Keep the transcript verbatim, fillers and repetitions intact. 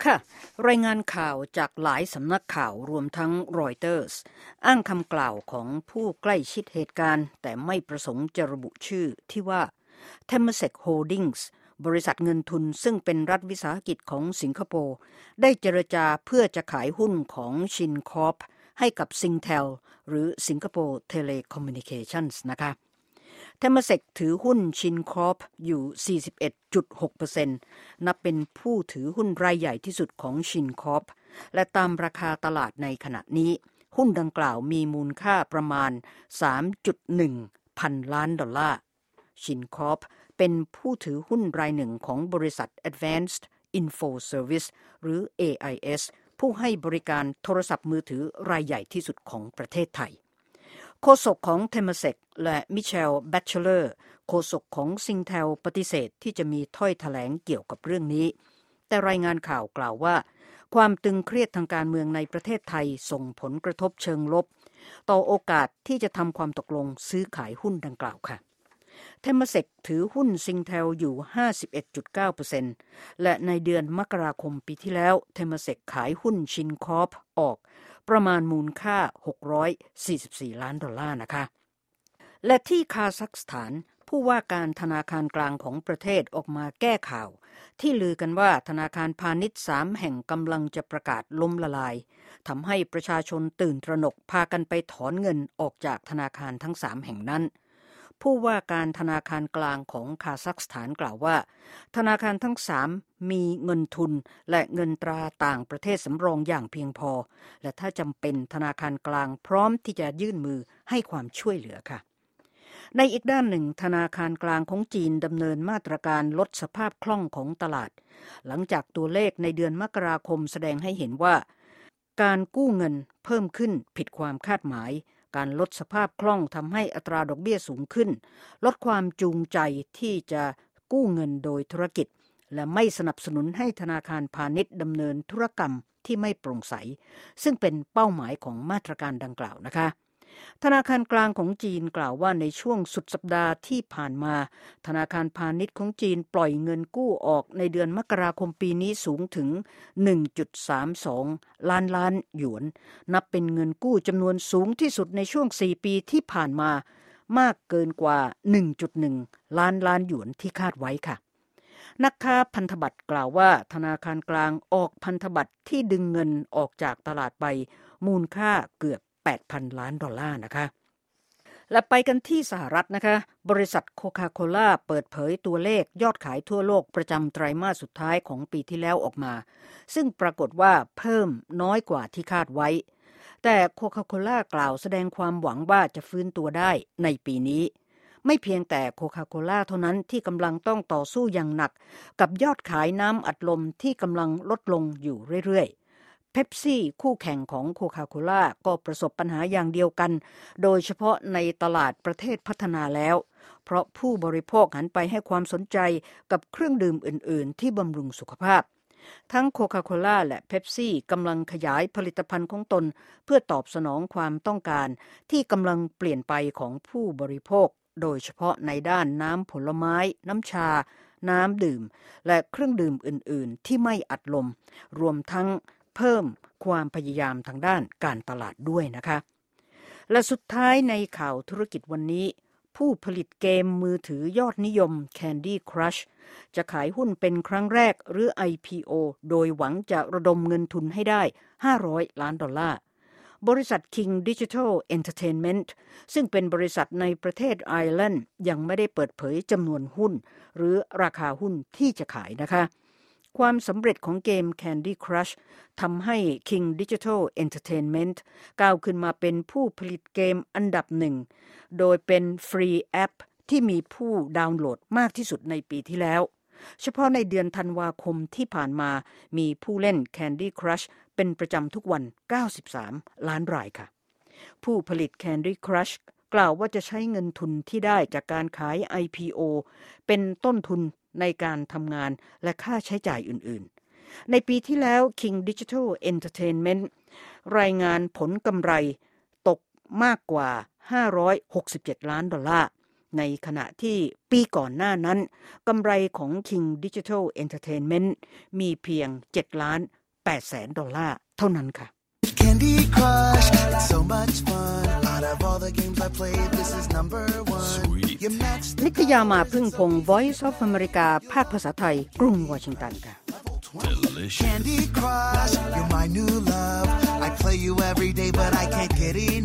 ค่ะรายงานข่าวจากหลายสำนักข่าวรวมทั้งรอยเตอร์สอ้างคำกล่าวของผู้ใกล้ชิดเหตุการณ์แต่ไม่ประสงค์จะระบุชื่อที่ว่า Temasek Holdings บริษัทเงินทุนซึ่งเป็นรัฐวิสาหกิจของสิงคโปร์ได้เจรจาเพื่อจะขายหุ้นของชินคอร์ปให้กับ Singtel หรือ Singapore Telecommunications นะคะ Temasek ถือหุ้นชินคอร์ปอยู่ สี่สิบเอ็ดจุดหกเปอร์เซ็นต์ นับเป็นผู้ถือหุ้นรายใหญ่ที่สุดของชินคอร์ปและตามราคาตลาดในขณะนี้หุ้นดังกล่าวมีมูลค่าประมาณ สามจุดหนึ่ง พันล้านดอลลาร์ชินคอร์ปเป็นผู้ถือหุ้นรายหนึ่งของบริษัท Advanced Info Service หรือ เอ ไอ เอส ผู้ให้บริการโทรศัพท์มือถือรายใหญ่ที่สุดของประเทศไทยโฆษกของ Temasek และมิเชล แบตเชลอร์โฆษกของ Singtel ปฏิเสธที่จะมีถ้อยแถลงเกี่ยวกับเรื่องนี้แต่รายงานข่าวกล่าวว่าความตึงเครียดทางการเมืองในประเทศไทยส่งผลกระทบเชิงลบต่อโอกาสที่จะทำความตกลงซื้อขายหุ้นดังกล่าวค่ะ Temasek ถือหุ้น Singtel อยู่ ห้าสิบเอ็ดจุดเก้าเปอร์เซ็นต์ และในเดือนมกราคมปีที่แล้ว Temasek ขายหุ้นชินคอร์ปออกประมาณมูลค่าหกร้อยสี่สิบสี่ล้านดอลลาร์นะคะและที่คาซัคสถานผู้ว่าการธนาคารกลางของประเทศออกมาแก้ข่าวที่ลือกันว่าธนาคารพาณิชย์สามแห่งกำลังจะประกาศล้มละลายทำให้ประชาชนตื่นตระหนกพากันไปถอนเงินออกจากธนาคารทั้งสามแห่งนั้นผู้ว่าการธนาคารกลางของคาซัคสถานกล่าวว่าธนาคารทั้งสามมีเงินทุนและเงินตราต่างประเทศสำรองอย่างเพียงพอและถ้าจำเป็นธนาคารกลางพร้อมที่จะยื่นมือให้ความช่วยเหลือค่ะในอีกด้านหนึ่งธนาคารกลางของจีนดำเนินมาตรการลดสภาพคล่องของตลาดหลังจากตัวเลขในเดือนมกราคมแสดงให้เห็นว่าการกู้เงินเพิ่มขึ้นผิดความคาดหมายการลดสภาพคล่องทำให้อัตราดอกเบี้ยสูงขึ้นลดความจูงใจที่จะกู้เงินโดยธุรกิจและไม่สนับสนุนให้ธนาคารพาณิชย์ดำเนินธุรกรรมที่ไม่โปร่งใสซึ่งเป็นเป้าหมายของมาตรการดังกล่าวนะคะธนาคารกลางของจีนกล่าวว่าในช่วงสุดสัปดาห์ที่ผ่านมาธนาคารพาณิชย์ของจีนปล่อยเงินกู้ออกในเดือนมกราคมปีนี้สูงถึง หนึ่งจุดสามสอง ล้านล้านหยวนนับเป็นเงินกู้จำนวนสูงที่สุดในช่วงสี่ปีที่ผ่านมามากเกินกว่า หนึ่งจุดหนึ่ง ล้านล้านหยวนที่คาดไว้ค่ะนักค้าพันธบัตรกล่าวว่าธนาคารกลางออกพันธบัตรที่ดึงเงินออกจากตลาดไปมูลค่าเกือบแปดพันล้านดอลลาร์นะคะและไปกันที่สหรัฐนะคะบริษัทโคคาโคล่าเปิดเผยตัวเลขยอดขายทั่วโลกประจำไตรมาสสุดท้ายของปีที่แล้วออกมาซึ่งปรากฏว่าเพิ่มน้อยกว่าที่คาดไว้แต่โคคาโคล่ากล่าวแสดงความหวังว่าจะฟื้นตัวได้ในปีนี้ไม่เพียงแต่โคคาโคล่าเท่านั้นที่กำลังต้องต่อสู้อย่างหนักกับยอดขายน้ำอัดลมที่กำลังลดลงอยู่เรื่อยๆเป๊ปซี่คู่แข่งของโคคาโคล่าก็ประสบปัญหาอย่างเดียวกันโดยเฉพาะในตลาดประเทศพัฒนาแล้วเพราะผู้บริโภคหันไปให้ความสนใจกับเครื่องดื่มอื่นๆที่บำรุงสุขภาพทั้งโคคาโคล่าและเป๊ปซี่กำลังขยายผลิตภัณฑ์ของตนเพื่อตอบสนองความต้องการที่กำลังเปลี่ยนไปของผู้บริโภคโดยเฉพาะในด้านน้ำผลไม้น้ำชาน้ำดื่มและเครื่องดื่มอื่นๆที่ไม่อัดลมรวมทั้งเพิ่มความพยายามทางด้านการตลาดด้วยนะคะและสุดท้ายในข่าวธุรกิจวันนี้ผู้ผลิตเกมมือถือยอดนิยม Candy Crush จะขายหุ้นเป็นครั้งแรกหรือ ไอ พี โอ โดยหวังจะระดมเงินทุนให้ได้ห้าร้อยล้านดอลลาร์บริษัท King Digital Entertainment ซึ่งเป็นบริษัทในประเทศไอร์แลนด์ยังไม่ได้เปิดเผยจำนวนหุ้นหรือราคาหุ้นที่จะขายนะคะความสำเร็จของเกม Candy Crush ทำให้ King Digital Entertainment ก้าวขึ้นมาเป็นผู้ผลิตเกมอันดับหนึ่งโดยเป็นฟรีแอปที่มีผู้ดาวน์โหลดมากที่สุดในปีที่แล้วเฉพาะในเดือนธันวาคมที่ผ่านมามีผู้เล่น Candy Crush เป็นประจำทุกวันเก้าสิบสามล้านรายค่ะผู้ผลิต Candy Crush กล่าวว่าจะใช้เงินทุนที่ได้จากการขาย ไอ พี โอ เป็นต้นทุนในการทำงานและค่าใช้จ่ายอื่นๆในปีที่แล้ว King Digital Entertainment รายงานผลกำไรตกมากกว่าห้าร้อยหกสิบเจ็ดล้านดอลลาร์ในขณะที่ปีก่อนหน้านั้นกำไรของ King Digital Entertainment มีเพียงเจ็ดล้านแปดแสนดอลลาร์เท่านั้นค่ะ Candy Crush, it's so much fun. Out of all the games I played, this is number one. Sweet. You matched นิตยามาพึ่งพง Voice of America ภาคภาษาไทยกรุงวอชิงตันค่ะ Delicious. Candy Crush, you're my new love. I play you every day, but I can't get enough.